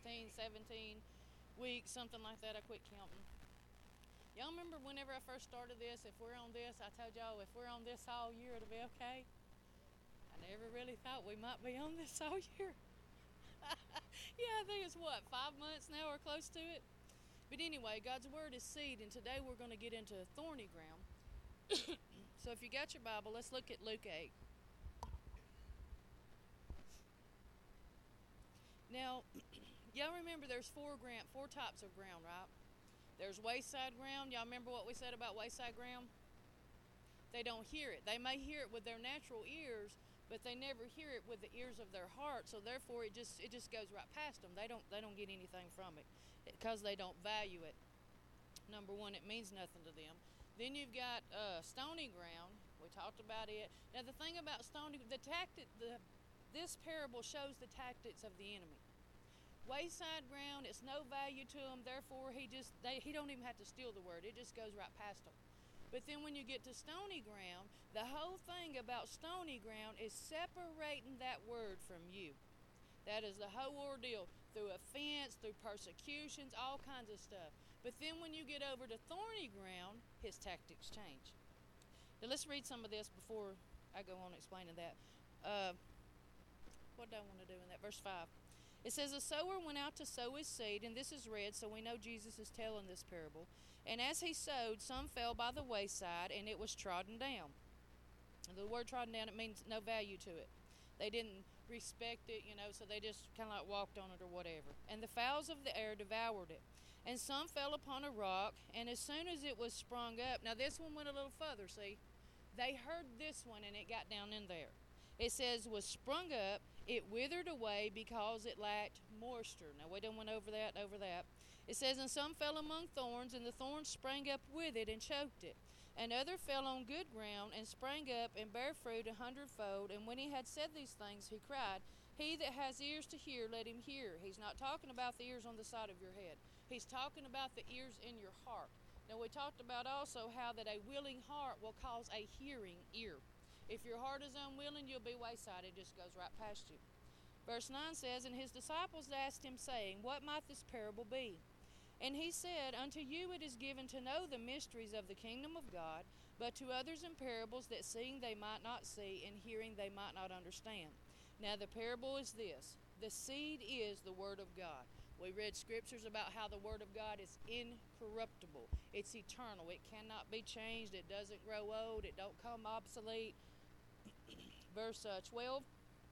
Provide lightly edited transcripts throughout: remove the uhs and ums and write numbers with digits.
16, 17 weeks, something like that. I quit counting. Y'all remember whenever I first started this, if we're on this, I told y'all if we're on this all year, it'll be okay. I never really thought we might be on this all year. Yeah, I think it's 5 months now or close to it. But anyway, God's Word is seed, and today we're going to get into thorny ground. So if you got your Bible, let's look at Luke 8. Now, y'all remember there's four types of ground, right? There's wayside ground. Y'all remember what we said about wayside ground? They don't hear it. They may hear it with their natural ears, but they never hear it with the ears of their heart. So therefore, it just goes right past them. They don't get anything from it because they don't value it. Number one, it means nothing to them. Then you've got stony ground. We talked about it. Now the thing about this parable shows the tactics of the enemy. Wayside ground, it's no value to them. Therefore, he don't even have to steal the word. It just goes right past them. But then when you get to stony ground, the whole thing about stony ground is separating that word from you. That is the whole ordeal, through offense, through persecutions, all kinds of stuff. But then when you get over to thorny ground, his tactics change. Now let's read some of this before I go on explaining that. What do I want to do in that? Verse 5. It says, a sower went out to sow his seed, and this is read, so we know Jesus is telling this parable. And as he sowed, some fell by the wayside, and it was trodden down. And the word trodden down, it means no value to it. They didn't respect it, so they just kind of like walked on it or whatever. And the fowls of the air devoured it. And some fell upon a rock, and as soon as it was sprung up, now this one went a little further, see? They heard this one, and it got down in there. It says, was sprung up, it withered away because it lacked moisture. Now, we done went over that. It says, and some fell among thorns, and the thorns sprang up with it and choked it. And other fell on good ground, and sprang up and bare fruit 100-fold. And when he had said these things, he cried, he that has ears to hear, let him hear. He's not talking about the ears on the side of your head. He's talking about the ears in your heart. Now, we talked about also how that a willing heart will cause a hearing ear. If your heart is unwilling, you'll be wayside. It just goes right past you. Verse 9 says, and his disciples asked him, saying, what might this parable be? And he said, unto you it is given to know the mysteries of the kingdom of God, but to others in parables, that seeing they might not see, and hearing they might not understand. Now the parable is this. The seed is the word of God. We read scriptures about how the word of God is incorruptible. It's eternal. It cannot be changed. It doesn't grow old. It don't come obsolete. Verse 12,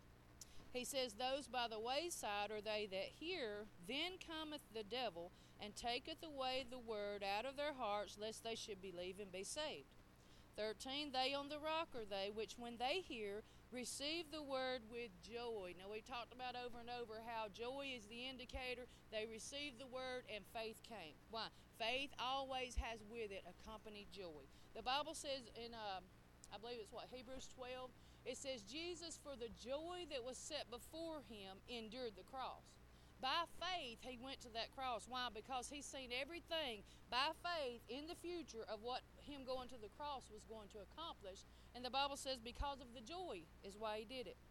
he says, those by the wayside are they that hear, then cometh the devil, and taketh away the word out of their hearts, lest they should believe and be saved. 13, they on the rock are they, which when they hear, receive the word with joy. Now we talked about over and over how joy is the indicator. They received the word and faith came. Why? Faith always has with it accompanied joy. The Bible says in I believe it's Hebrews 12. It says, Jesus, for the joy that was set before him, endured the cross. By faith, he went to that cross. Why? Because he's seen everything by faith in the future of what him going to the cross was going to accomplish. And the Bible says because of the joy is why he did it.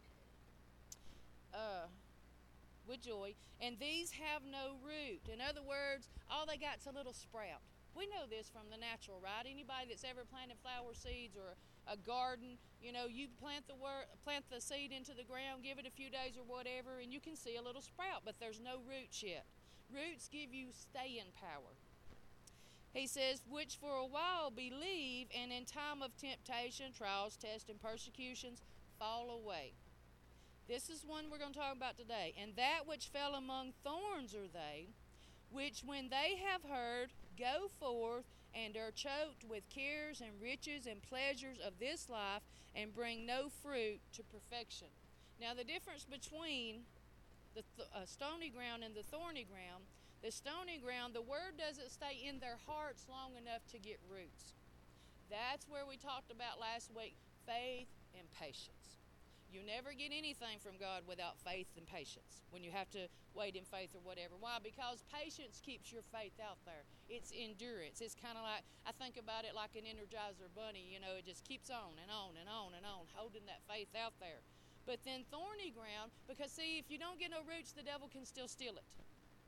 With joy. And these have no root. In other words, all they got's a little sprout. We know this from the natural, right? Anybody that's ever planted flower seeds or a garden, you plant the seed into the ground, give it a few days or whatever, and you can see a little sprout, but there's no roots yet. Roots give you staying power. He says, which for a while believe, and in time of temptation, trials, tests, and persecutions, fall away. This is one we're going to talk about today. And that which fell among thorns are they, which when they have heard, go forth, and are choked with cares and riches and pleasures of this life, and bring no fruit to perfection. Now the difference between the stony ground and the thorny ground, the stony ground, the word doesn't stay in their hearts long enough to get roots. That's where we talked about last week, faith and patience. You never get anything from God without faith and patience when you have to wait in faith or whatever. Why? Because patience keeps your faith out there. It's endurance. It's kind of like, I think about it like an Energizer bunny. It just keeps on and on and on and on, holding that faith out there. But then thorny ground, because see, if you don't get no roots, the devil can still steal it.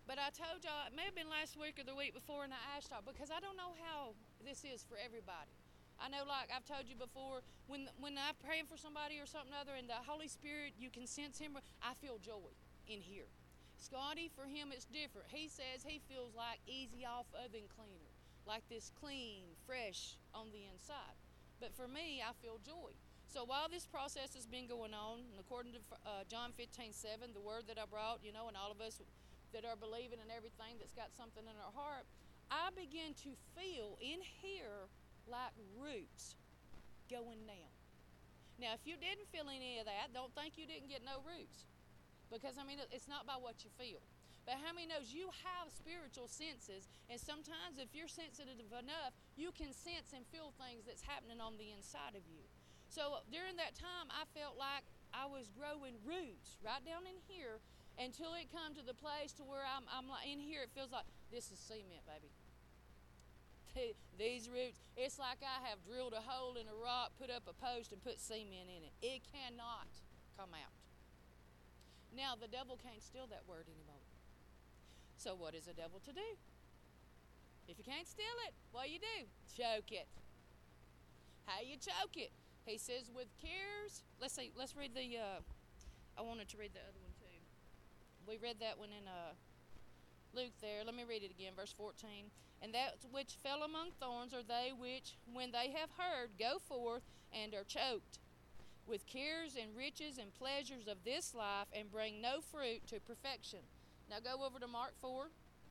But I told y'all, it may have been last week or the week before, and I asked y'all, because I don't know how this is for everybody. I know, like I've told you before, when I'm praying for somebody or something other, and the Holy Spirit, you can sense Him, I feel joy in here. Scotty, for him, it's different. He says he feels like easy off oven cleaner, like this clean, fresh on the inside. But for me, I feel joy. So while this process has been going on, and according to John 15:7, the word that I brought, and all of us that are believing and everything that's got something in our heart, I begin to feel in here like roots going down. Now, if you didn't feel any of that, don't think you didn't get no roots. Because, it's not by what you feel. But how many knows you have spiritual senses, and sometimes if you're sensitive enough, you can sense and feel things that's happening on the inside of you. So during that time, I felt like I was growing roots right down in here until it come to the place to where I'm like in here. It feels like this is cement, baby. These roots, it's like I have drilled a hole in a rock, put up a post, and put cement in it. It cannot come out. Now, the devil can't steal that word anymore. So what is the devil to do? If you can't steal it, what do? Choke it. How you choke it? He says with cares. Let's read the, I wanted to read the other one too. We read that one in Luke there. Let me read it again, verse 14. And that which fell among thorns are they which, when they have heard, go forth and are choked with cares and riches and pleasures of this life, and bring no fruit to perfection. Now go over to Mark 4.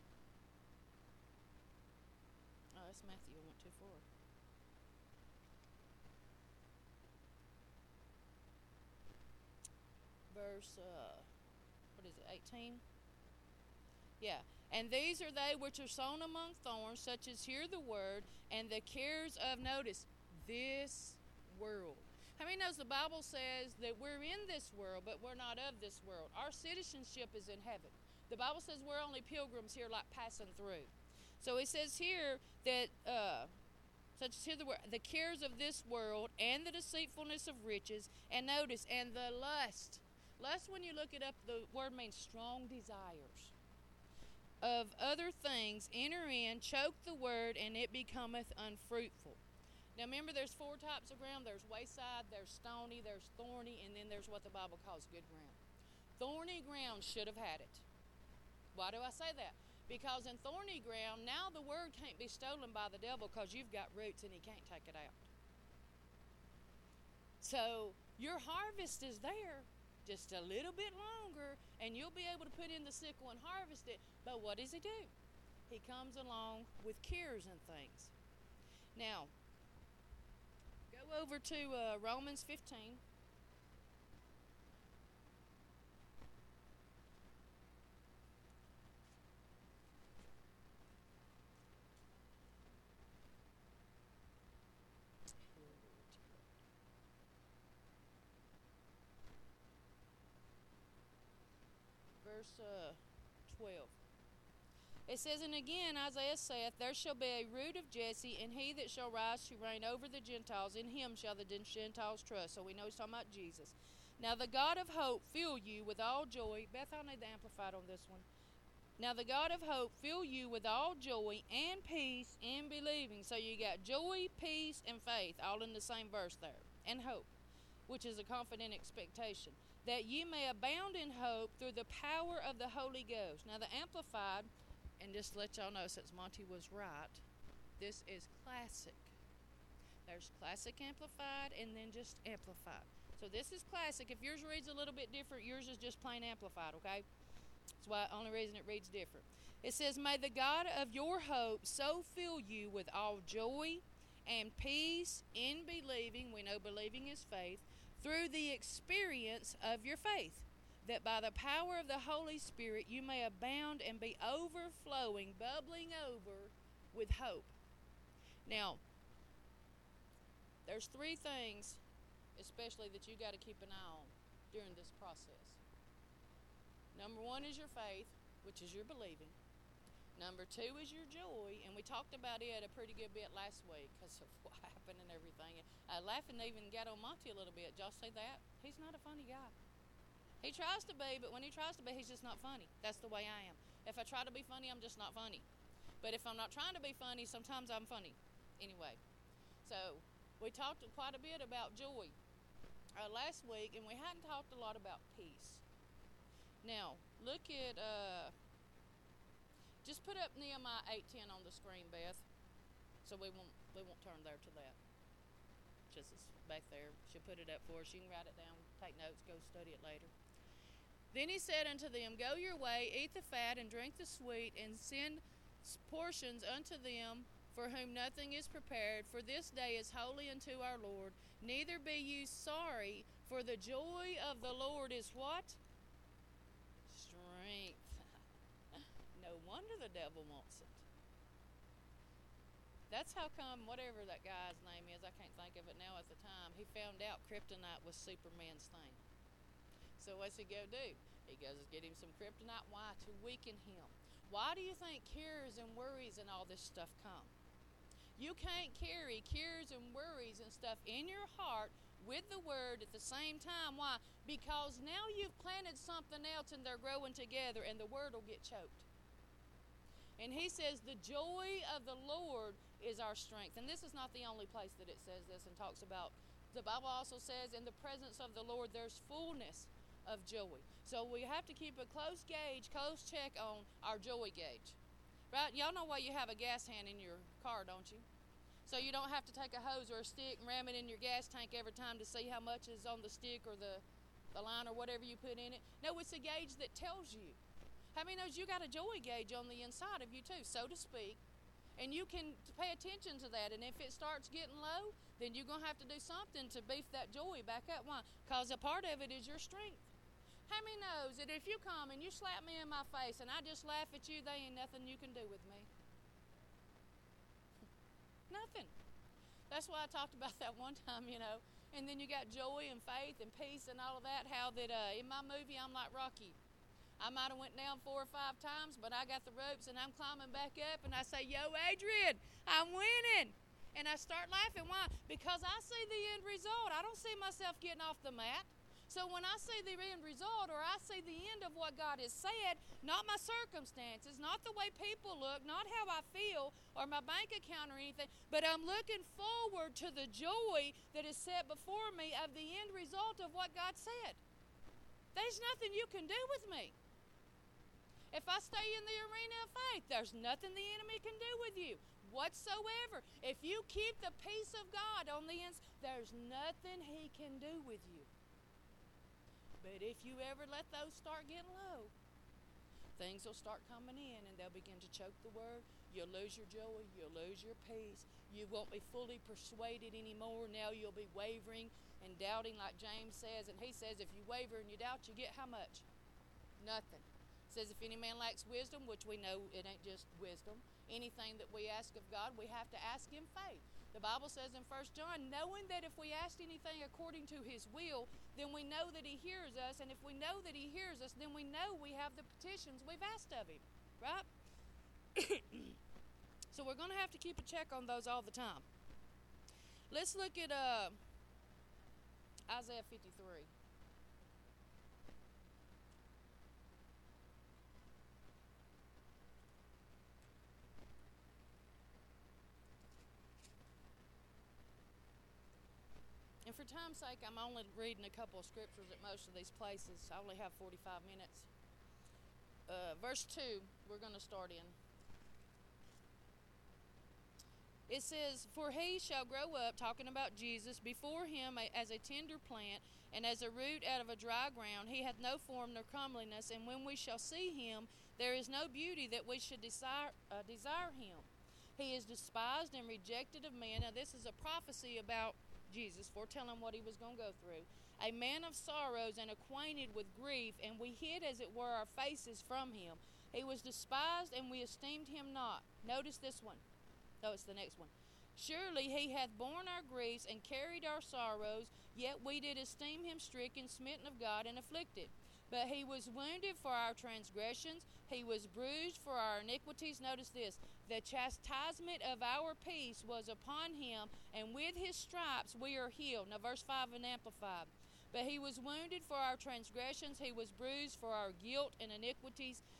Oh, that's Matthew. I went too far. Verse, 18? Yeah. And these are they which are sown among thorns, such as hear the word, and the cares of, notice, this world. How many knows the Bible says that we're in this world, but we're not of this world? Our citizenship is in heaven. The Bible says we're only pilgrims here, like passing through. So it says here that, such as hear the word, the cares of this world, and the deceitfulness of riches, and notice, and the lust. Lust, when you look it up, the word means strong desires of other things, enter in, choke the word, and it becometh unfruitful. Now remember, there's 4 types of ground. There's wayside, there's stony, there's thorny, and then there's what the Bible calls good ground. Thorny ground should have had it. Why do I say that? Because in thorny ground, now the word can't be stolen by the devil because you've got roots and he can't take it out. So your harvest is there, just a little bit longer, and you'll be able to put in the sickle and harvest it. But what does he do? He comes along with cares and things. Now, go over to Romans 15. Verse 12. It says, and again Isaiah saith, there shall be a root of Jesse, and he that shall rise to reign over the Gentiles, in him shall the Gentiles trust. So we know he's talking about Jesus. Now the God of hope fill you with all joy. Beth, I'll need the Amplified on this one. Now the God of hope fill you with all joy and peace in believing. So you got joy, peace, and faith all in the same verse there. And hope, which is a confident expectation. That you may abound in hope through the power of the Holy Ghost. Now the Amplified, and just to let y'all know, since Monty was right, this is classic. There's classic Amplified and then just Amplified. So this is classic. If yours reads a little bit different, yours is just plain Amplified, okay? That's why the only reason it reads different. It says, may the God of your hope so fill you with all joy and peace in believing. We know believing is faith. Through the experience of your faith, that by the power of the Holy Spirit you may abound and be overflowing, bubbling over with hope. Now, there's 3 things especially that you got to keep an eye on during this process. Number 1 is your faith, which is your believing. Number 2 is your joy, and we talked about it a pretty good bit last week because of what happened and everything. Laughing even got on Monty a little bit. Did y'all see that? He's not a funny guy. He tries to be, but when he tries to be, he's just not funny. That's the way I am. If I try to be funny, I'm just not funny. But if I'm not trying to be funny, sometimes I'm funny. Anyway, so we talked quite a bit about joy last week, and we hadn't talked a lot about peace. Now, look at, just put up Nehemiah 8:10 on the screen, Beth, so we won't turn there to that. Just back there. She'll put it up for us. You can write it down, take notes, go study it later. Then he said unto them, Go your way, eat the fat, and drink the sweet, and send portions unto them for whom nothing is prepared, for this day is holy unto our Lord. Neither be you sorry, for the joy of the Lord is what? Strength. No wonder the devil wants it. That's how come whatever that guy's name is, I can't think of it now at the time, he found out kryptonite was Superman's thing. So what's he go do? He goes to get him some kryptonite. Why? To weaken him. Why do you think cares and worries and all this stuff come? You can't carry cares and worries and stuff in your heart with the word at the same time. Why? Because now you've planted something else and they're growing together and the word will get choked. And he says the joy of the Lord is our strength. And this is not the only place that it says this and talks about. The Bible also says in the presence of the Lord there's fullness of joy. So we have to keep a close check on our joy gauge. Right? Y'all know why you have a gas hand in your car, don't you? So you don't have to take a hose or a stick and ram it in your gas tank every time to see how much is on the stick or the line or whatever you put in it. No, it's a gauge that tells you. How many knows you got a joy gauge on the inside of you too, so to speak, and you can pay attention to that, and if it starts getting low, then you're going to have to do something to beef that joy back up. Why? Because a part of it is your strength. How many knows that if you come and you slap me in my face and I just laugh at you, there ain't nothing you can do with me? Nothing. That's why I talked about that one time, and then you got joy and faith and peace and all of that, how that in my movie I'm like Rocky. I might have went down 4 or 5 times, but I got the ropes and I'm climbing back up and I say, Yo, Adrian, I'm winning. And I start laughing. Why? Because I see the end result. I don't see myself getting off the mat. So when I see the end result, or I see the end of what God has said, not my circumstances, not the way people look, not how I feel, or my bank account or anything, but I'm looking forward to the joy that is set before me of the end result of what God said. There's nothing you can do with me. If I stay in the arena of faith, there's nothing the enemy can do with you whatsoever. If you keep the peace of God on the inside, there's nothing he can do with you. But if you ever let those start getting low, things will start coming in and they'll begin to choke the word. You'll lose your joy. You'll lose your peace. You won't be fully persuaded anymore. Now you'll be wavering and doubting like James says. And he says if you waver and you doubt, you get how much? Nothing. It says if any man lacks wisdom, which we know it ain't just wisdom, anything that we ask of God, we have to ask in faith. The Bible says in 1 John, knowing that if we ask anything according to his will, then we know that he hears us. And if we know that he hears us, then we know we have the petitions we've asked of him. Right? So we're going to have to keep a check on those all the time. Let's look at Isaiah 53. And for time's sake, I'm only reading a couple of scriptures at most of these places. I only have 45 minutes. Verse 2, we're going to start in. It says, For he shall grow up, talking about Jesus, before him as a tender plant, and as a root out of a dry ground. He hath no form nor comeliness, and when we shall see him, there is no beauty that we should desire him. He is despised and rejected of men. Now this is a prophecy about Jesus, foretelling what he was going to go through. A man of sorrows and acquainted with grief, and we hid as it were our faces from him. He was despised, and we esteemed him not. Notice this one. No, it's the next one. Surely he hath borne our griefs and carried our sorrows, yet we did esteem him stricken, smitten of God, and afflicted. But he was wounded for our transgressions, he was bruised for our iniquities. Notice this. The chastisement of our peace was upon him, and with his stripes we are healed. Now verse 5 in Amplified. But he was wounded for our transgressions, he was bruised for our guilt and iniquities.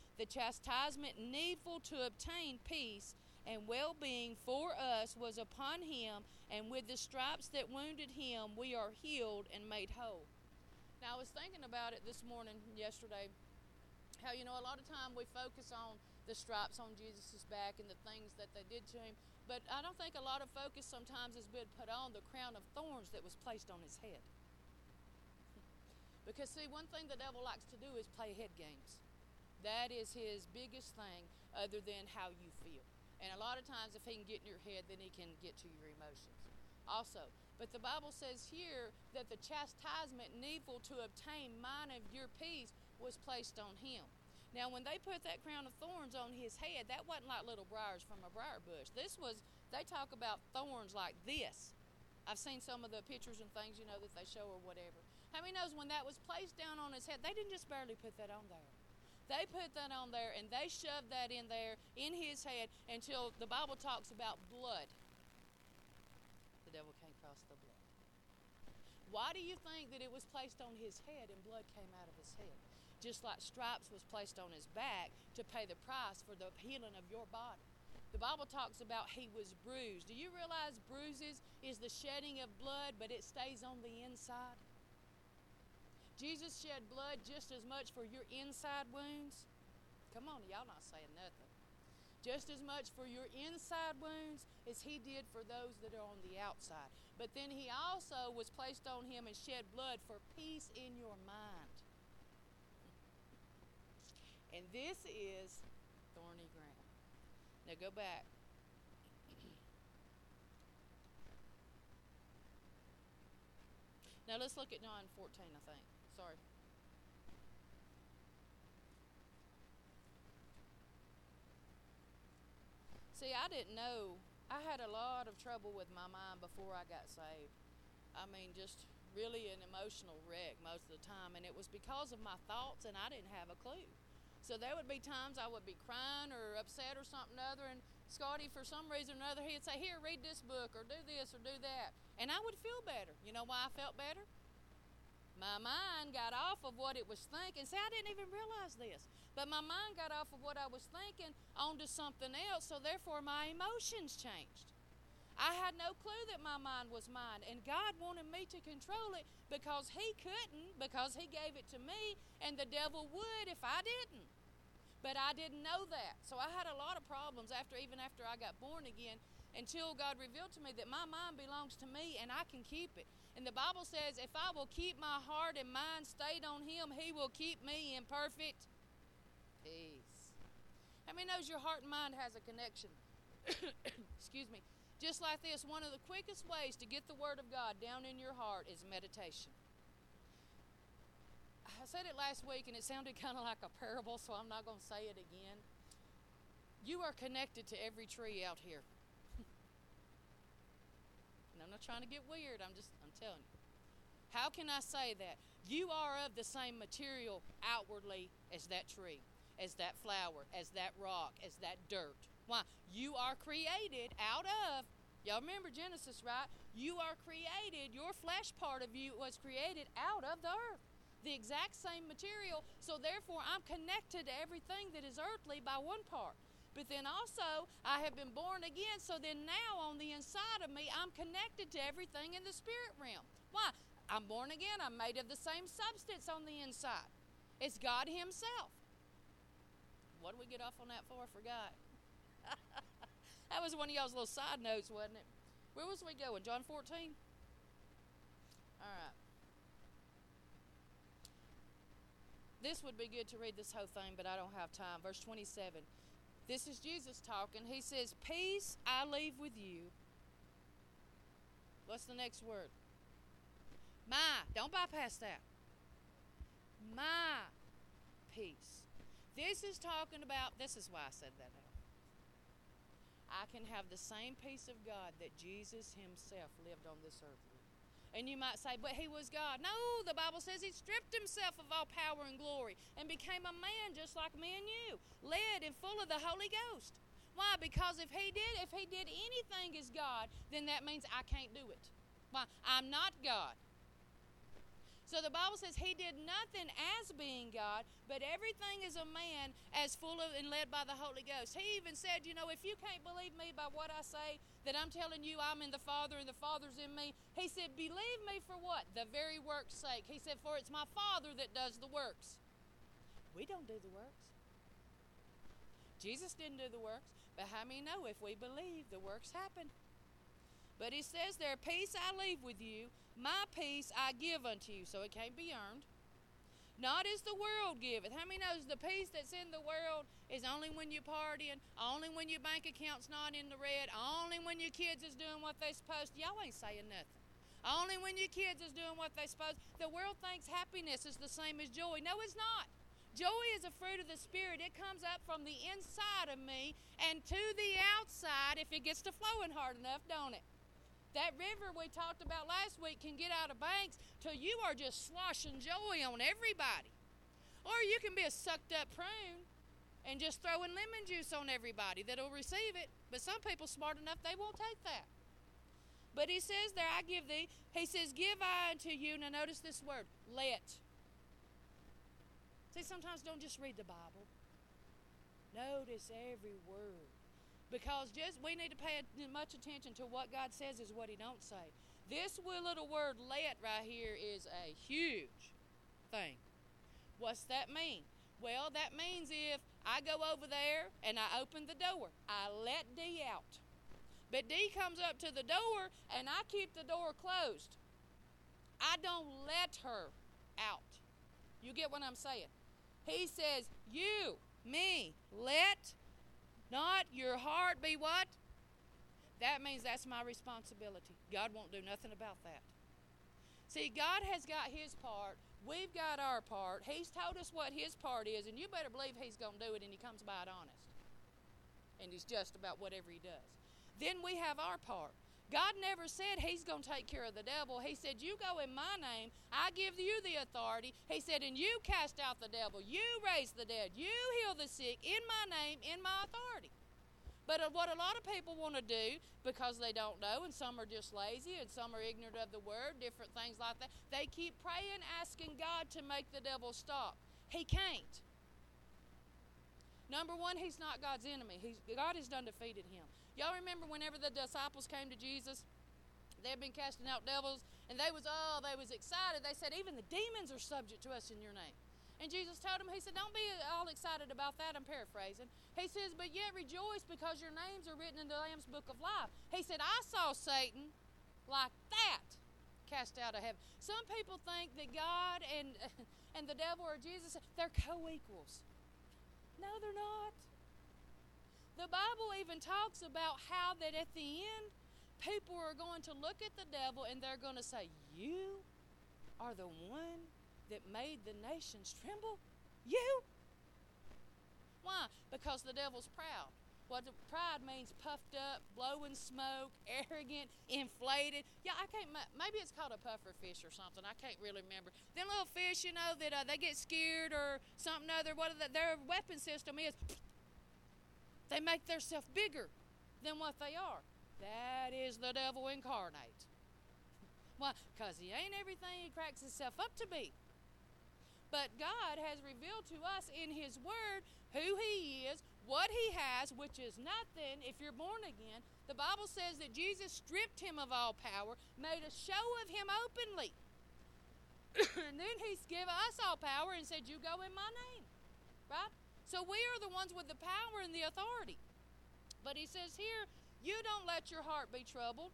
The chastisement needful to obtain peace and well-being for us was upon him, and with the stripes that wounded him we are healed and made whole. Now, I was thinking about it this morning, yesterday, how, a lot of time we focus on the stripes on Jesus' back and the things that they did to him, but I don't think a lot of focus sometimes has been put on the crown of thorns that was placed on his head. Because, see, one thing the devil likes to do is play head games. That is his biggest thing, other than how you feel. And a lot of times, if he can get in your head, then he can get to your emotions also. But the Bible says here that the chastisement needful to obtain mine of your peace was placed on him. Now, when they put that crown of thorns on his head, that wasn't like little briars from a briar bush. This was, they talk about thorns like this. I've seen some of the pictures and things, that they show or whatever. How many knows when that was placed down on his head, they didn't just barely put that on there. They put that on there and they shoved that in there in his head until the Bible talks about blood. The devil can't cross the blood. Why do you think that it was placed on his head and blood came out of his head? Just like stripes was placed on his back to pay the price for the healing of your body. The Bible talks about he was bruised. Do you realize bruises is the shedding of blood, but it stays on the inside? Jesus shed blood just as much for your inside wounds. Come on, y'all not saying nothing. Just as much for your inside wounds as he did for those that are on the outside. But then he also was placed on him and shed blood for peace in your mind. And this is thorny ground. Now go back. Now let's look at John 14, I think. Sorry. See, I didn't know. I had a lot of trouble with my mind before I got saved. I mean, just really an emotional wreck most of the time. And it was because of my thoughts, and I didn't have a clue. So there would be times I would be crying or upset or something or other, and Scotty, for some reason or another, he'd say, here, read this book or do this or do that. And I would feel better. You know why I felt better? My mind got off of what it was thinking. See, I didn't even realize this. But my mind got off of what I was thinking onto something else, so therefore my emotions changed. I had no clue that my mind was mine, and God wanted me to control it because he couldn't, because he gave it to me, and the devil would if I didn't. But I didn't know that. So I had a lot of problems even after I got born again, until God revealed to me that my mind belongs to me and I can keep it. And the Bible says, if I will keep my heart and mind stayed on him, he will keep me in perfect peace. How many knows your heart and mind has a connection? Excuse me. Just like this, one of the quickest ways to get the Word of God down in your heart is meditation. I said it last week and it sounded kind of like a parable, so I'm not going to say it again. You are connected to every tree out here. And I'm not trying to get weird, I'm telling you. How can I say that? You are of the same material outwardly as that tree, as that flower, as that rock, as that dirt. Why? You are created out of, y'all remember Genesis, right? You are created, your flesh part of you was created out of the earth. The exact same material, so therefore I'm connected to everything that is earthly by one part. But then also, I have been born again, so then now on the inside of me, I'm connected to everything in the spirit realm. Why? I'm born again, I'm made of the same substance on the inside. It's God himself. What did we get off on that for? I forgot. That was one of y'all's little side notes, wasn't it? Where was we going? John 14? All right. This would be good to read this whole thing, but I don't have time. Verse 27. This is Jesus talking. He says, peace I leave with you. What's the next word? My. Don't bypass that. My peace. This is talking about, this is why I said that now. I can have the same peace of God that Jesus himself lived on this earth with. And you might say, but he was God. No, the Bible says he stripped himself of all power and glory and became a man just like me and you, led and full of the Holy Ghost. Why? Because if he did anything as God, then that means I can't do it. Why? I'm not God. So the Bible says he did nothing as being God, but everything as a man, as full of and led by the Holy Ghost. He even said, if you can't believe me by what I say, that I'm telling you I'm in the Father and the Father's in me, he said, believe me for what? The very work's sake. He said, for it's my Father that does the works. We don't do the works. Jesus didn't do the works, but how many know if we believe, the works happen? But he says there, peace I leave with you, my peace I give unto you. So it can't be earned. Not as the world giveth. How many knows the peace that's in the world is only when you're partying, only when your bank account's not in the red, only when your kids is doing what they supposed to. Y'all ain't saying nothing. Only when your kids is doing what they supposed. The world thinks happiness is the same as joy. No, it's not. Joy is a fruit of the Spirit. It comes up from the inside of me and to the outside if it gets to flowing hard enough, don't it? That river we talked about last week can get out of banks till you are just sloshing joy on everybody. Or you can be a sucked up prune and just throwing lemon juice on everybody that'll receive it. But some people smart enough, they won't take that. But he says there, I give thee. He says, give I unto you. Now notice this word, let. See, sometimes don't just read the Bible. Notice every word. Because we need to pay much attention to what God says is what he don't say. This little word let right here is a huge thing. What's that mean? Well, that means if I go over there and I open the door, I let D out. But D comes up to the door and I keep the door closed. I don't let her out. You get what I'm saying? He says, you, me, let not your heart be what? That means that's my responsibility. God won't do nothing about that. See, God has got his part. We've got our part. He's told us what his part is, and you better believe he's going to do it, and he comes by it honest. And he's just about whatever he does. Then we have our part. God never said he's going to take care of the devil. He said, you go in my name. I give you the authority. He said, and you cast out the devil. You raise the dead. You heal the sick in my name, in my authority. But what a lot of people want to do, because they don't know, and some are just lazy, and some are ignorant of the word, different things like that, they keep praying, asking God to make the devil stop. He can't. Number one, he's not God's enemy. God has done defeated him. Y'all remember whenever the disciples came to Jesus, they had been casting out devils, and they was excited. They said, even the demons are subject to us in your name. And Jesus told them, he said, don't be all excited about that. I'm paraphrasing. He says, but yet rejoice because your names are written in the Lamb's book of life. He said, I saw Satan like that cast out of heaven. Some people think that God and the devil or Jesus, they're co-equals. No, they're not. The Bible even talks about how that at the end, people are going to look at the devil and they're going to say, you are the one that made the nations tremble? You? Why? Because the devil's proud. What pride means, puffed up, blowing smoke, arrogant, inflated. Yeah, maybe it's called a puffer fish or something. I can't really remember. Them little fish, that they get scared or something other. Their weapon system is, they make themselves bigger than what they are. That is the devil incarnate. Why? Because he ain't everything he cracks himself up to be. But God has revealed to us in his word who he is, what he has, which is nothing if you're born again. The Bible says that Jesus stripped him of all power, made a show of him openly. And then he's given us all power and said, you go in my name. Right? So we are the ones with the power and the authority. But he says here, you don't let your heart be troubled.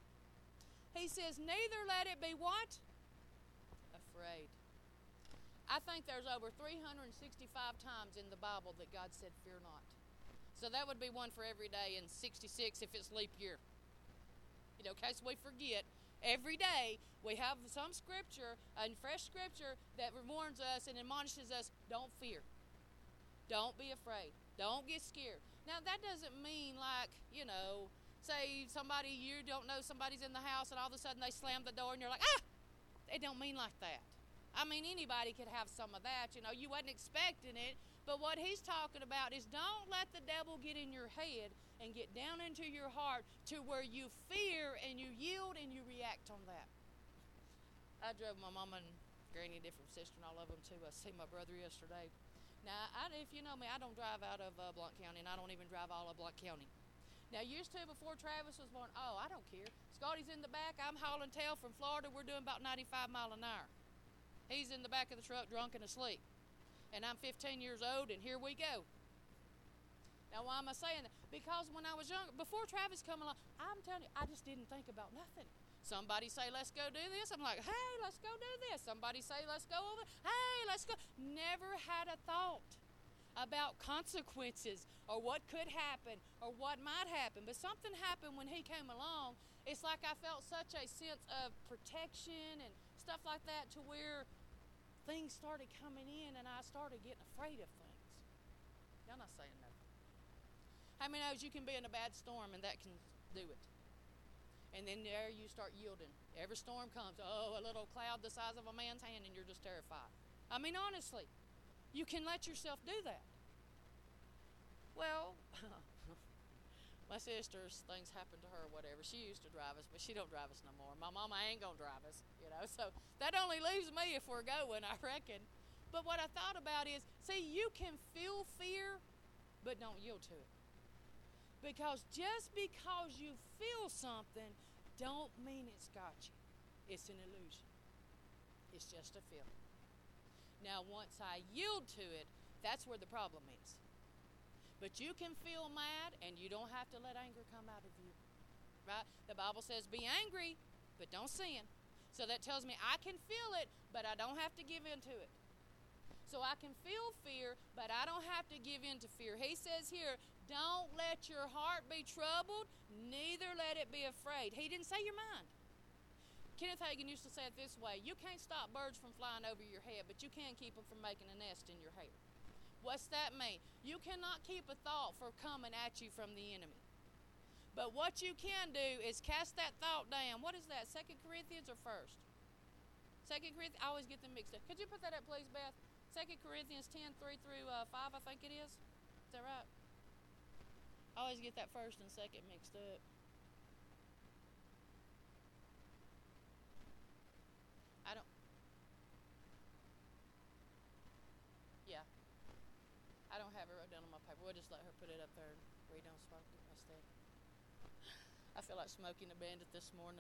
He says, neither let it be what? Afraid. I think there's over 365 times in the Bible that God said, fear not. So that would be one for every day, and 66 if it's leap year. In case we forget, every day we have some scripture, and fresh scripture that warns us and admonishes us, don't fear. Don't be afraid. Don't get scared. Now, that doesn't mean like, say somebody, you don't know, somebody's in the house and all of a sudden they slam the door and you're like, ah! It don't mean like that. I mean, anybody could have some of that. You wasn't expecting it. But what he's talking about is don't let the devil get in your head and get down into your heart to where you fear and you yield and you react on that. I drove my mama and Granny, different sister, and all of them too. I see my brother yesterday. Now, if you know me, I don't drive out of Blount County, and I don't even drive all of Blount County. Now, used to, before Travis was born, I don't care. Scotty's in the back. I'm hauling tail from Florida. We're doing about 95 miles an hour. He's in the back of the truck drunk and asleep. And I'm 15 years old, and here we go. Now, why am I saying that? Because when I was young, before Travis come along, I'm telling you, I just didn't think about nothing. Somebody say, let's go do this. I'm like, hey, let's go do this. Somebody say, let's go over. Hey, let's go. Never had a thought about consequences or what could happen or what might happen. But something happened when he came along. It's like I felt such a sense of protection and stuff like that to where things started coming in and I started getting afraid of things. Y'all not saying nothing. How many knows you can be in a bad storm and that can do it? And then there you start yielding. Every storm comes, a little cloud the size of a man's hand and you're just terrified. I mean, honestly, you can let yourself do that. Well, my sister's things happen to her or whatever. She used to drive us, but she don't drive us no more. My mama ain't going to drive us, So that only leaves me if we're going, I reckon. But what I thought about is, see, you can feel fear, but don't yield to it. Because just because you feel something don't mean it's got you. It's an illusion. It's just a feeling. Now, once I yield to it, that's where the problem is. But you can feel mad, and you don't have to let anger come out of you. Right? The Bible says, be angry, but don't sin. So that tells me I can feel it, but I don't have to give in to it. So I can feel fear, but I don't have to give in to fear. He says here, don't let your heart be troubled, neither let it be afraid. He didn't say your mind. Kenneth Hagin used to say it this way, you can't stop birds from flying over your head, but you can keep them from making a nest in your hair. What's that mean? You cannot keep a thought from coming at you from the enemy. But what you can do is cast that thought down. What is that, 2 Corinthians or 1st? 2 Corinthians, I always get them mixed up. Could you put that up, please, Beth? 2 Corinthians 10, 3 through 5, I think it is. Is that right? I always get that first and second mixed up. I don't have it wrote down on my paper. We'll just let her put it up there and read on smoke it instead. I feel like smoking a bandit this morning.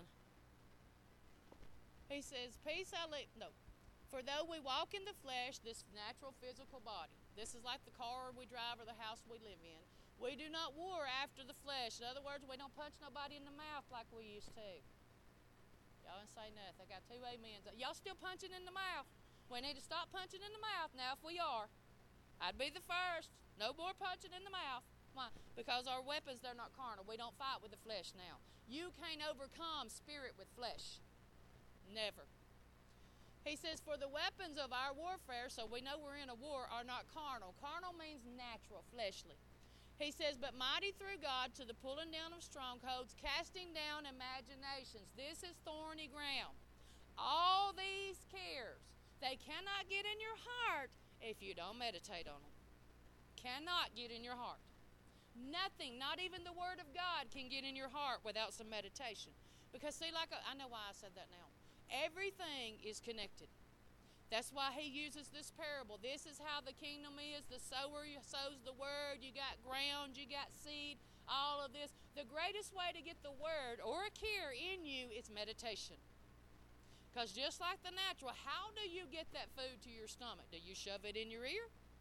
He says, peace I leave. No. For though we walk in the flesh, this natural physical body, this is like the car we drive or the house we live in, we do not war after the flesh. In other words, we don't punch nobody in the mouth like we used to. Y'all didn't say nothing. I got 2 amens. Y'all still punching in the mouth. We need to stop punching in the mouth now if we are. I'd be the first. No more punching in the mouth. Why? Because our weapons, they're not carnal. We don't fight with the flesh now. You can't overcome spirit with flesh. Never. He says, for the weapons of our warfare, so we know we're in a war, are not carnal. Carnal means natural, fleshly. He says, but mighty through God to the pulling down of strongholds, casting down imaginations. This is thorny ground. All these cares, they cannot get in your heart if you don't meditate on them. Cannot get in your heart. Nothing, not even the Word of God, can get in your heart without some meditation. Because see, I know why I said that now. Everything is connected. That's why he uses this parable. This is how the kingdom is. The sower sows the word. You got ground, you got seed, all of this. The greatest way to get the word or a care in you is meditation. Because just like the natural, how do you get that food to your stomach? Do you shove it in your ear?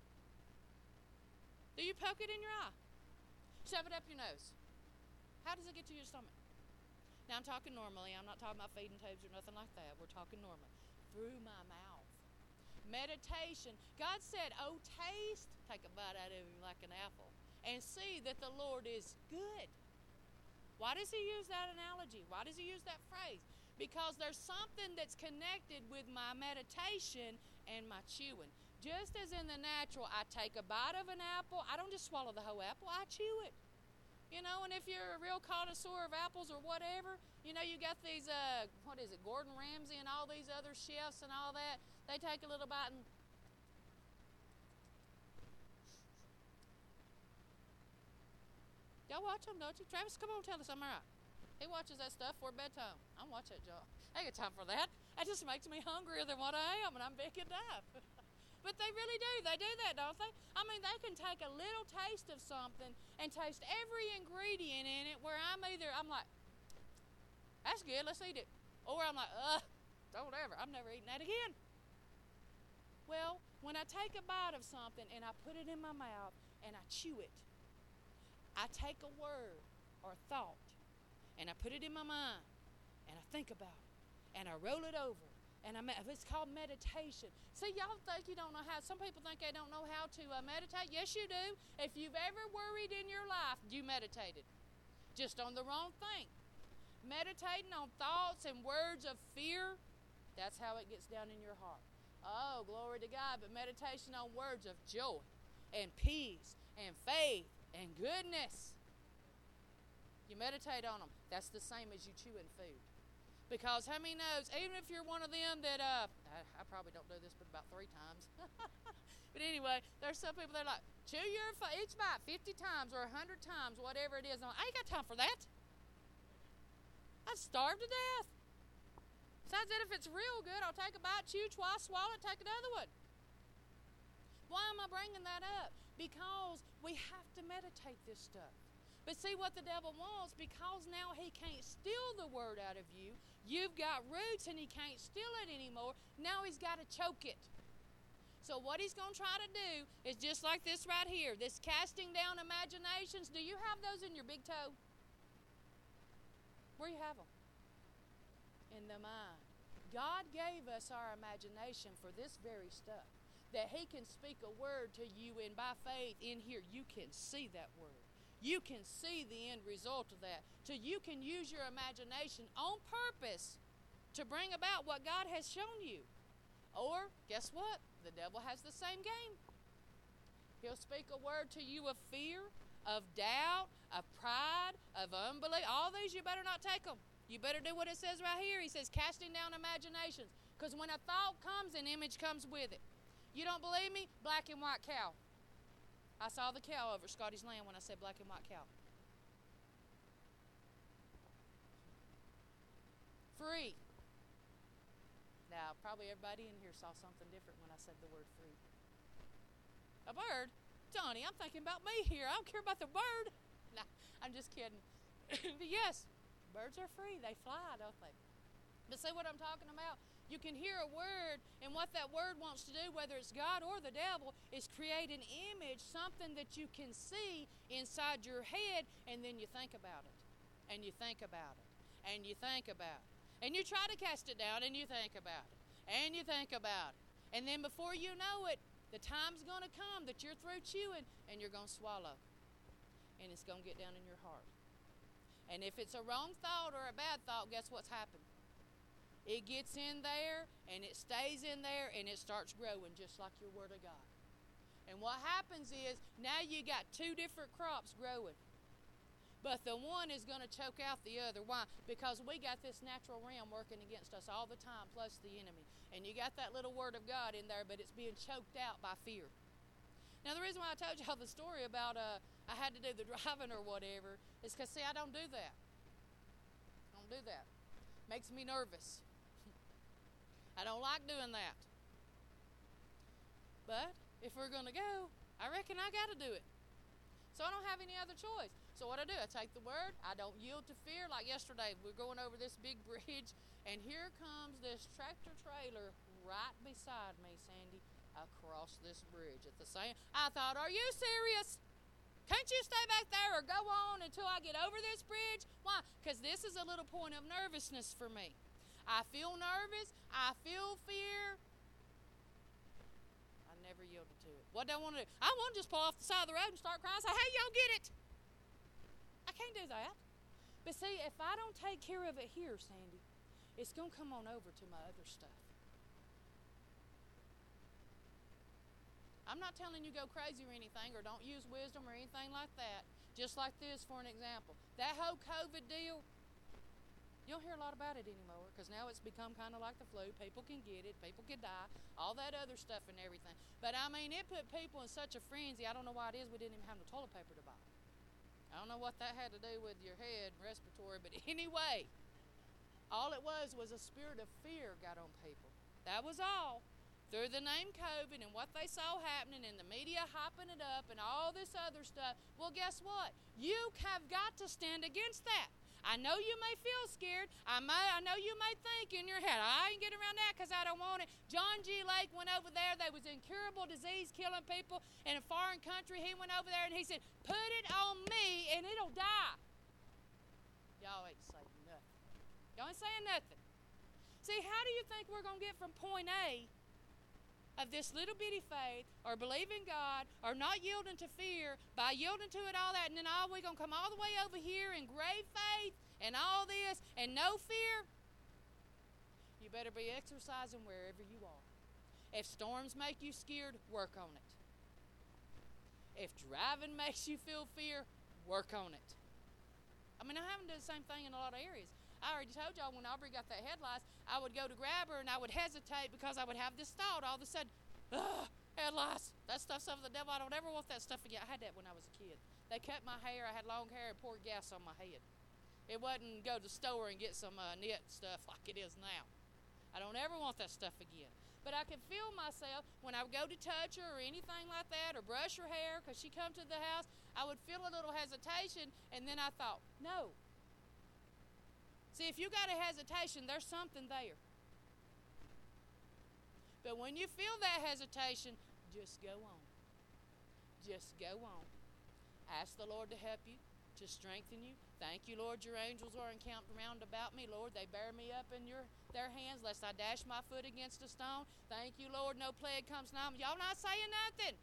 Do you poke it in your eye? Shove it up your nose. How does it get to your stomach? Now I'm talking normally. I'm not talking about feeding tubes or nothing like that. We're talking normally. Through my mouth. Meditation. God said, oh, taste, take a bite out of him like an apple, and see that the Lord is good. Why does he use that analogy? Why does he use that phrase? Because there's something that's connected with my meditation and my chewing. Just as in the natural, I take a bite of an apple. I don't just swallow the whole apple. I chew it. And if you're a real connoisseur of apples or whatever, you got these, Gordon Ramsay and all these other chefs and all that. They take a little bite and y'all watch them, don't you? Travis, come on, tell us I'm all right. He watches that stuff for bedtime. I don't watch that, y'all. I ain't got time for that. That just makes me hungrier than what I am, and I'm big enough. But they really do. They do that, don't they? I mean, they can take a little taste of something and taste every ingredient in it where I'm like, that's good, let's eat it. Or I'm like, don't ever. I'm never eating that again. Well, when I take a bite of something and I put it in my mouth and I chew it, I take a word or thought and I put it in my mind and I think about it and I roll it over. And it's called meditation. See, y'all think you don't know how. Some people think they don't know how to meditate. Yes, you do. If you've ever worried in your life, you meditated. Just on the wrong thing. Meditating on thoughts and words of fear, that's how it gets down in your heart. Oh, glory to God. But meditation on words of joy and peace and faith and goodness. You meditate on them. That's the same as you chewing food. Because how many knows, even if you're one of them that, I probably don't do this but about 3 times. But anyway, there's some people that are like, chew your each bite 50 times or 100 times, whatever it is. I'm like, I ain't got time for that. I'd starve to death. Besides that, if it's real good, I'll take a bite, chew twice, swallow it, take another one. Why am I bringing that up? Because we have to meditate this stuff. But see what the devil wants, because now he can't steal the word out of you. You've got roots and he can't steal it anymore. Now he's got to choke it. So what he's going to try to do is just like this right here, this casting down imaginations. Do you have those in your big toe? Where you have them? In the mind. God gave us our imagination for this very stuff, that he can speak a word to you, and by faith in here you can see that word. You can see the end result of that. So you can use your imagination on purpose to bring about what God has shown you. Or, guess what? The devil has the same game. He'll speak a word to you of fear, of doubt, of pride, of unbelief. All these, you better not take them. You better do what it says right here. He says, casting down imaginations. Because when a thought comes, an image comes with it. You don't believe me? Black and white cow. I saw the cow over Scotty's land when I said black and white cow. Free. Now, probably everybody in here saw something different when I said the word free. A bird? Johnny, I'm thinking about me here. I don't care about the bird. Nah, I'm just kidding. But yes, birds are free. They fly, don't they? But see what I'm talking about? You can hear a word, and what that word wants to do, whether it's God or the devil, is create an image, something that you can see inside your head, and then you think about it. And you think about it. And you think about it. And you try to cast it down, and you think about it. And you think about it. And then before you know it, the time's going to come that you're through chewing, and you're going to swallow. And it's going to get down in your heart. And if it's a wrong thought or a bad thought, guess what's happened? It gets in there, and it stays in there, and it starts growing just like your Word of God. And what happens is, now you got 2 different crops growing. But the one is going to choke out the other. Why? Because we got this natural realm working against us all the time, plus the enemy. And you got that little Word of God in there, but it's being choked out by fear. Now, the reason why I told y'all the story about I had to do the driving or whatever is because, see, I don't do that. I don't do that. Makes me nervous. I don't like doing that. But if we're going to go, I reckon I got to do it. So I don't have any other choice. So what I do, I take the word. I don't yield to fear. Like yesterday, we're going over this big bridge, and here comes this tractor trailer right beside me, Sandy, across this bridge. At the same, I thought, are you serious? Can't you stay back there or go on until I get over this bridge? Why? Because this is a little point of nervousness for me. I feel nervous. I feel fear. I never yielded to it. What do I want to do? I want to just pull off the side of the road and start crying and say, hey, y'all get it. I can't do that. But see, if I don't take care of it here, Sandy, it's going to come on over to my other stuff. I'm not telling you go crazy or anything, or don't use wisdom or anything like that. Just like this, for an example. That whole COVID deal, you don't hear a lot about it anymore, because now it's become kind of like the flu. People can get it. People can die. All that other stuff and everything. But, I mean, it put people in such a frenzy. I don't know why it is we didn't even have no toilet paper to buy. I don't know what that had to do with your head, respiratory, but anyway. All it was a spirit of fear got on people. That was all. Through the name COVID and what they saw happening and the media hyping it up and all this other stuff. Well, guess what? You have got to stand against that. I know you may feel scared. I know you may think in your head, I ain't get around that because I don't want it. John G. Lake went over there. There was incurable disease killing people in a foreign country. He went over there and he said, put it on me and it'll die. Y'all ain't saying nothing. Y'all ain't saying nothing. See, how do you think we're going to get from point A of this little bitty faith or believing God or not yielding to fear by yielding to it all that, and then we're going to come all the way over here in grave faith and all this and no fear? You better be exercising wherever you are. If storms make you scared, work on it. If driving makes you feel fear, work on it. I mean, I haven't done the same thing in a lot of areas. I already told y'all when Aubrey got that headlights, I would go to grab her and I would hesitate because I would have this thought all of a sudden, headlights, that stuff's of the devil. I don't ever want that stuff again. I had that when I was a kid. They cut my hair. I had long hair and poured gas on my head. It wasn't go to the store and get some knit stuff like it is now. I don't ever want that stuff again. But I could feel myself when I would go to touch her or anything like that or brush her hair because she come to the house, I would feel a little hesitation and then I thought, no. See, if you got a hesitation, there's something there. But when you feel that hesitation, just go on. Just go on. Ask the Lord to help you, to strengthen you. Thank you, Lord, your angels are encamped round about me. Lord, they bear me up in their hands, lest I dash my foot against a stone. Thank you, Lord, no plague comes nigh me. Y'all not saying nothing.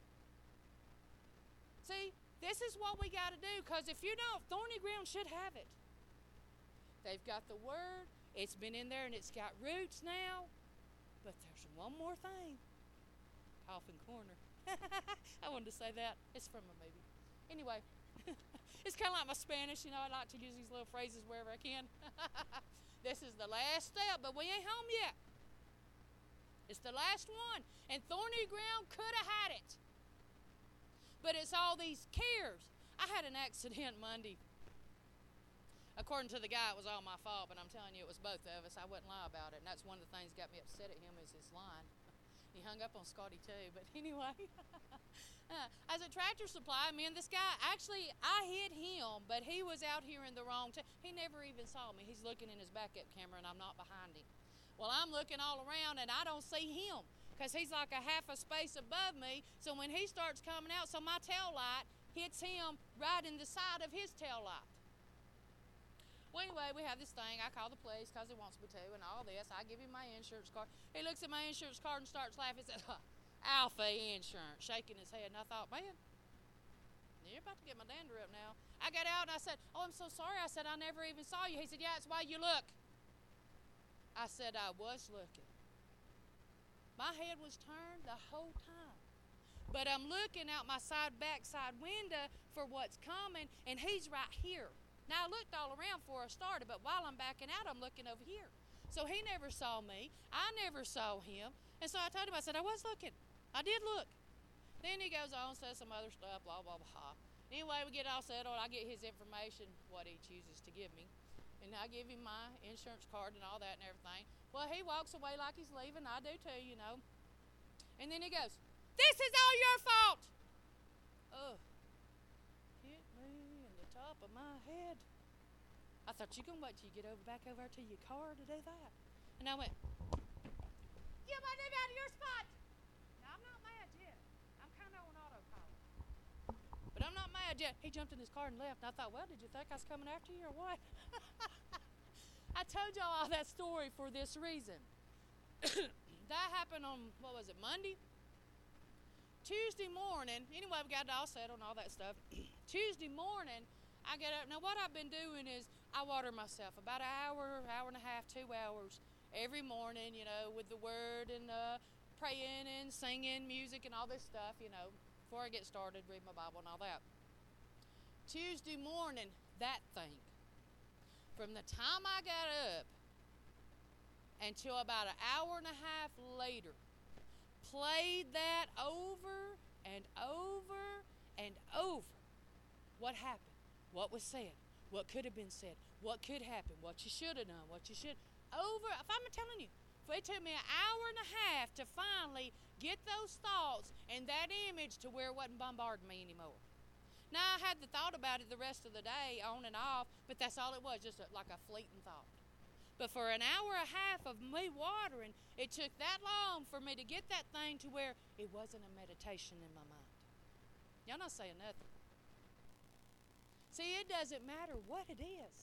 See, this is what we got to do, because if you don't, thorny ground should have it. They've got the word. It's been in there and it's got roots now. But there's one more thing. Coffin corner. I wanted to say that. It's from a movie. Anyway, it's kind of like my Spanish. You know, I like to use these little phrases wherever I can. This is the last step, but we ain't home yet. It's the last one. And thorny ground could have had it. But it's all these cares. I had an accident Monday. According to the guy, it was all my fault, but I'm telling you, it was both of us. I wouldn't lie about it, and that's one of the things that got me upset at him is his line. He hung up on Scotty too, but anyway. As a Tractor Supply, this guy, actually, I hit him, but he was out here in the wrong he never even saw me. He's looking in his backup camera, and I'm not behind him. Well, I'm looking all around, and I don't see him because he's like a half a space above me, so when he starts coming out, so my tail light hits him right in the side of his tail light. Well, anyway, we have this thing. I call the police because he wants me to and all this. I give him my insurance card. He looks at my insurance card and starts laughing. He says, Alpha Insurance, shaking his head. And I thought, man, you're about to get my dander up now. I got out and I said, oh, I'm so sorry. I said, I never even saw you. He said, yeah, it's why you look. I said, I was looking. My head was turned the whole time. But I'm looking out my backside window for what's coming, and he's right here. Now, I looked all around before I started, but while I'm backing out, I'm looking over here. So he never saw me. I never saw him. And so I told him, I said, I was looking. I did look. Then he goes on and says some other stuff, blah, blah, blah. Anyway, we get all settled. I get his information, what he chooses to give me. And I give him my insurance card and all that and everything. Well, he walks away like he's leaving. I do too, you know. And then he goes, this is all your fault. Oh. Hit me in the top of my head. I thought, you gonna wait till you get back over to your car to do that? And I went, you might move out of your spot. Now, I'm not mad yet. I'm kind of on autopilot. But I'm not mad yet. He jumped in his car and left. And I thought, well, did you think I was coming after you or what? I told y'all all that story for this reason. That happened on, what was it, Monday? Tuesday morning, anyway, we got it all settled and all that stuff. Tuesday morning, I get up. Now, what I've been doing is I water myself about an hour, hour and a half, 2 hours every morning, you know, with the word and praying and singing music and all this stuff, you know, before I get started, read my Bible and all that. Tuesday morning, that thing, from the time I got up until about an hour and a half later, played that over and over and over. What happened? What was said? what could have been said, what could happen, what you should have done, what you should. If I'm telling you, if it took me an hour and a half to finally get those thoughts and that image to where it wasn't bombarding me anymore. Now, I had the thought about it the rest of the day, on and off, but that's all it was, just like a fleeting thought. But for an hour and a half of me watering, it took that long for me to get that thing to where it wasn't a meditation in my mind. Y'all not saying nothing. See, it doesn't matter what it is.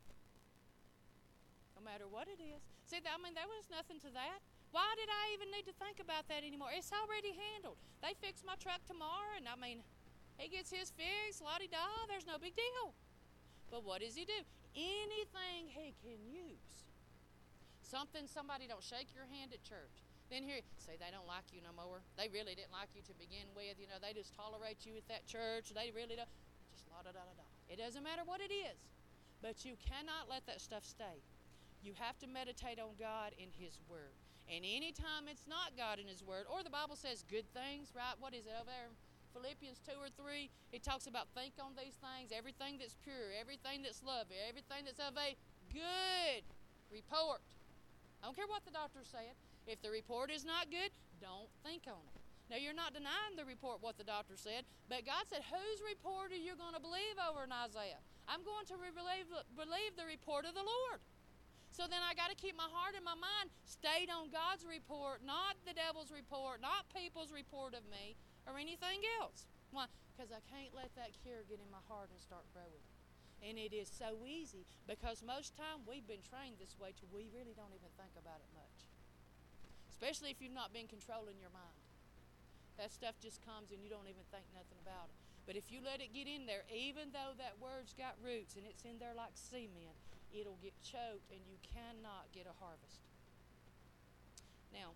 No matter what it is. See, there was nothing to that. Why did I even need to think about that anymore? It's already handled. They fix my truck tomorrow, and he gets his fix, la-di-da, there's no big deal. But what does he do? Anything he can use. Somebody don't shake your hand at church. Then here, say they don't like you no more. They really didn't like you to begin with. They just tolerate you at that church. They really don't. Just la-da-da-da-da. It doesn't matter what it is. But you cannot let that stuff stay. You have to meditate on God in His Word. And anytime it's not God in His Word, or the Bible says good things, right? What is it over there? Philippians 2 or 3, it talks about think on these things, everything that's pure, everything that's lovely, everything that's of a good report. I don't care what the doctor said. If the report is not good, don't think on it. Now, you're not denying the report, what the doctor said, but God said, whose report are you going to believe over in Isaiah? I'm going to believe the report of the Lord. So then I got to keep my heart and my mind stayed on God's report, not the devil's report, not people's report of me, or anything else. Why? Because I can't let that care get in my heart and start growing. And it is so easy because most time we've been trained this way to we really don't even think about it much. Especially if you've not been controlling your mind. That stuff just comes and you don't even think nothing about it. But if you let it get in there, even though that word's got roots and it's in there like cement, it'll get choked and you cannot get a harvest. Now,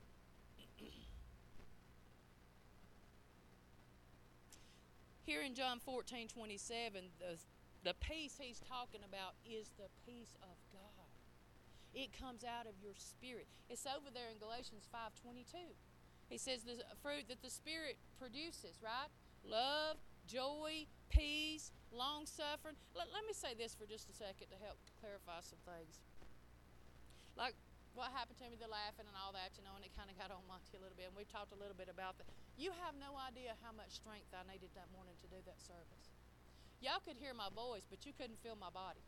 here in John 14:27, the peace he's talking about is the peace of God. It comes out of your spirit. It's over there in Galatians 5:22. He says the fruit that the Spirit produces, right? Love, joy, peace, long-suffering. Let me say this for just a second to help clarify some things. Like what happened to me, the laughing and all that, and it kind of got on my tea a little bit, and we talked a little bit about that. You have no idea how much strength I needed that morning to do that service. Y'all could hear my voice, but you couldn't feel my body.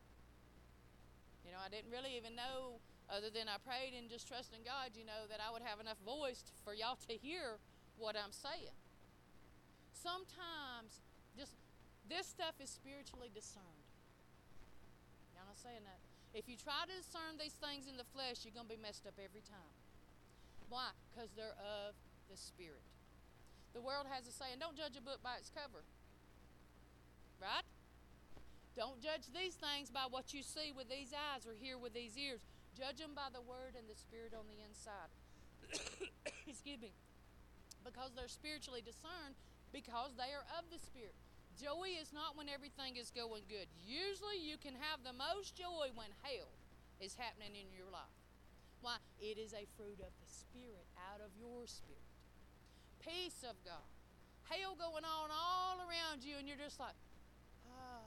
I didn't really even know, other than I prayed and just trusting God, that I would have enough voice for y'all to hear what I'm saying. Sometimes, just this stuff is spiritually discerned. Y'all not saying that? If you try to discern these things in the flesh, you're going to be messed up every time. Why? Because they're of the Spirit. The world has a saying, don't judge a book by its cover. Right? Don't judge these things by what you see with these eyes or hear with these ears. Judge them by the Word and the Spirit on the inside. Excuse me. Because they're spiritually discerned, because they are of the Spirit. Joy is not when everything is going good. Usually you can have the most joy when hell is happening in your life. Why? It is a fruit of the Spirit, out of your spirit. Peace of God. Hell going on all around you, and you're just like, ah.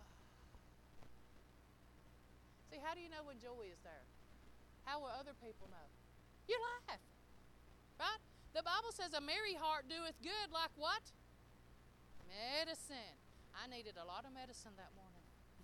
See, how do you know when joy is there? How will other people know? You laugh. Right? The Bible says a merry heart doeth good like what? Medicine. I needed a lot of medicine that morning.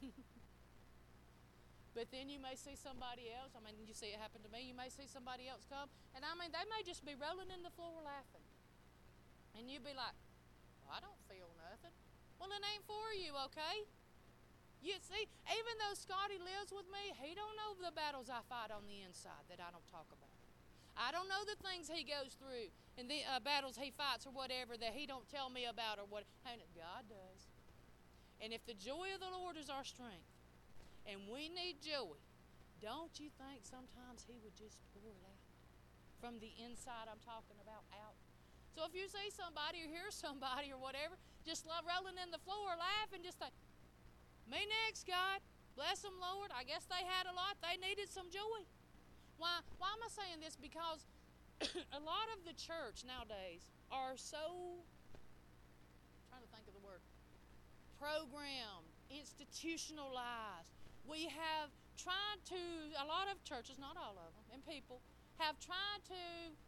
But then you may see somebody else. You see it happen to me. You may see somebody else come. And they may just be rolling in the floor laughing. And you'd be like, well, I don't feel nothing. Well, it ain't for you, okay? You see, even though Scotty lives with me, he don't know the battles I fight on the inside that I don't talk about. I don't know the things he goes through and the battles he fights or whatever that he don't tell me about or what. God does. And if the joy of the Lord is our strength and we need joy, don't you think sometimes he would just pour it out from the inside I'm talking about out? So if you see somebody or hear somebody or whatever, just love rolling in the floor, laugh, and just think, me next, God. Bless them, Lord. I guess they had a lot. They needed some joy. Why am I saying this? Because a lot of the church nowadays are so, I'm trying to think of the word, programmed institutionalized. We have tried to, a lot of churches, not all of them, and people have tried to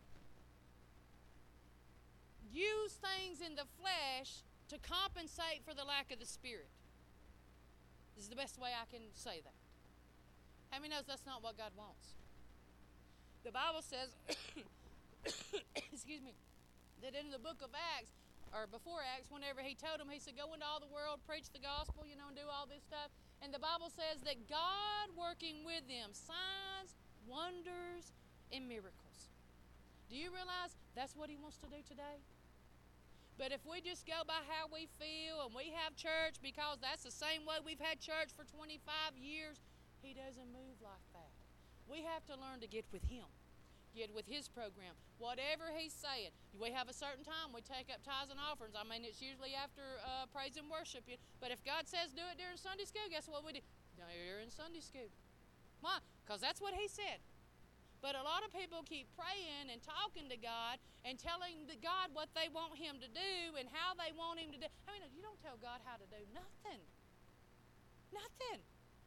use things in the flesh to compensate for the lack of the Spirit. This is the best way I can say that. How many knows that's not what God wants? The Bible says, excuse me, that in the book of Acts, or before Acts, whenever he told them, he said, go into all the world, preach the gospel, and do all this stuff. And the Bible says that God working with them, signs, wonders, and miracles. Do you realize that's what he wants to do today? But if we just go by how we feel and we have church because that's the same way we've had church for 25 years, he doesn't move like that. We have to learn to get with him, get with his program. Whatever he's saying, we have a certain time we take up tithes and offerings. I mean, it's usually after praise and worship. But if God says do it during Sunday school, guess what we do? During Sunday school. Why? Because that's what he said. But a lot of people keep praying and talking to God and telling God what they want him to do and how they want him to do. I mean, you don't tell God how to do nothing. Nothing.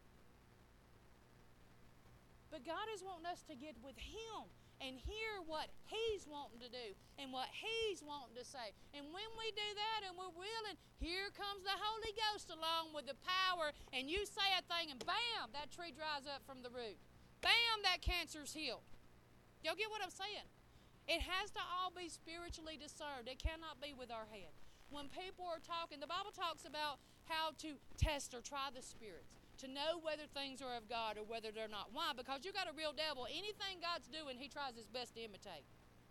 But God is wanting us to get with him and hear what he's wanting to do and what he's wanting to say. And when we do that and we're willing, here comes the Holy Ghost along with the power, and you say a thing and bam, that tree dries up from the root. Bam, that cancer's healed. Y'all get what I'm saying? It has to all be spiritually discerned. It cannot be with our head. When people are talking, the Bible talks about how to test or try the spirits, to know whether things are of God or whether they're not. Why? Because you got a real devil. Anything God's doing, he tries his best to imitate.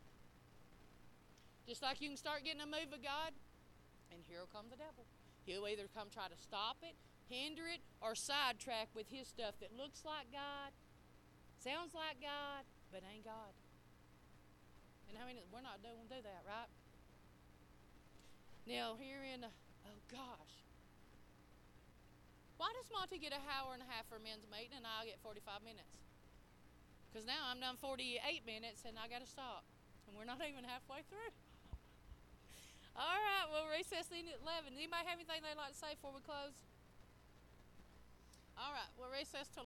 Just like you can start getting a move of God, and here will come the devil. He'll either come try to stop it, hinder it, or sidetrack with his stuff that looks like God, sounds like God, but ain't God. And I mean, we're not doing do that, right? Now, here in, oh gosh. Why does Monty get an hour and a half for men's meeting and I'll get 45 minutes? Because now I'm done 48 minutes and I got to stop. And we're not even halfway through. All right, we'll recess in at 11. Anybody have anything they'd like to say before we close? All right, we'll recess till